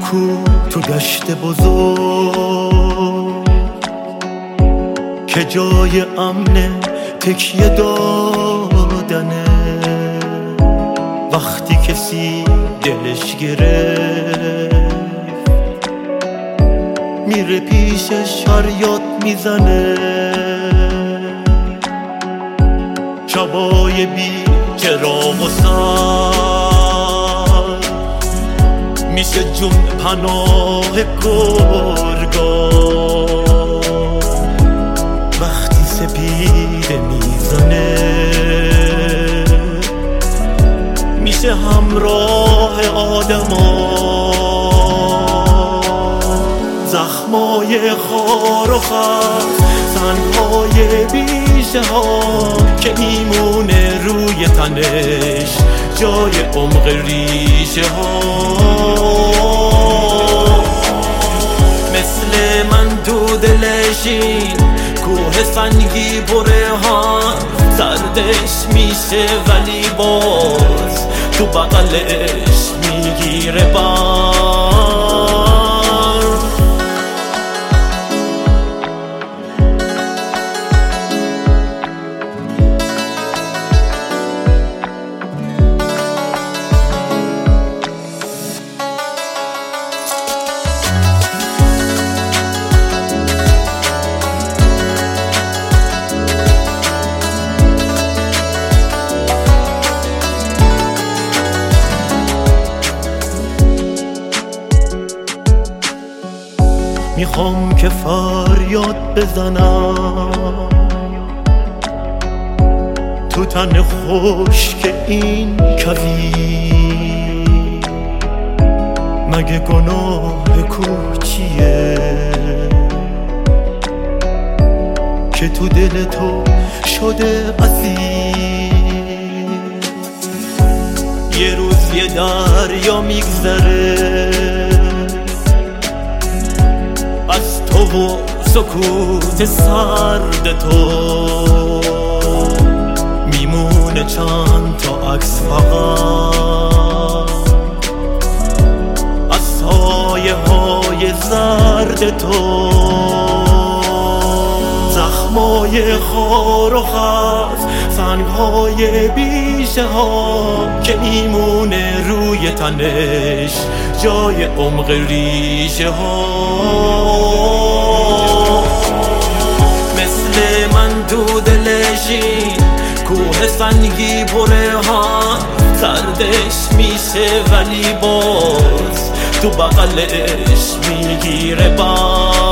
کو تو دشت بزرگ که جای امن تکیه دادنه، وقتی کسی دلش گرفت میره پیشش فریاد میزنه. شبای بی چراغ و سر میشه جون پناه گرگا، وقتی سپیده میزنه میشه همراه آدما. زخمای خار و خس، سنگهای بیشه ها که میمونه روی تنش جای عمق ریشه ها. مثل من تو دلشین کوه سنگی بره ها، سردش میشه ولی باز تو بغلش میگیره بار. میخوام که فریاد بزنم تو تن خشک این کویر، مگه گناه کوچیه که تو دل تو شده اسیر. یه روز یه دریا میگذره از تو و سکوت سرد تو، میمونه چند تا عکس فقط از سایه های زرد تو. زخمای خار و خس، سنگهای بیشه ها که میمونه روی تنش جای عمق ریشه ها. مثل من تو دلشین کوه سنگی پره ها، سردش میشه ولی باز تو بغلش میگیره بار.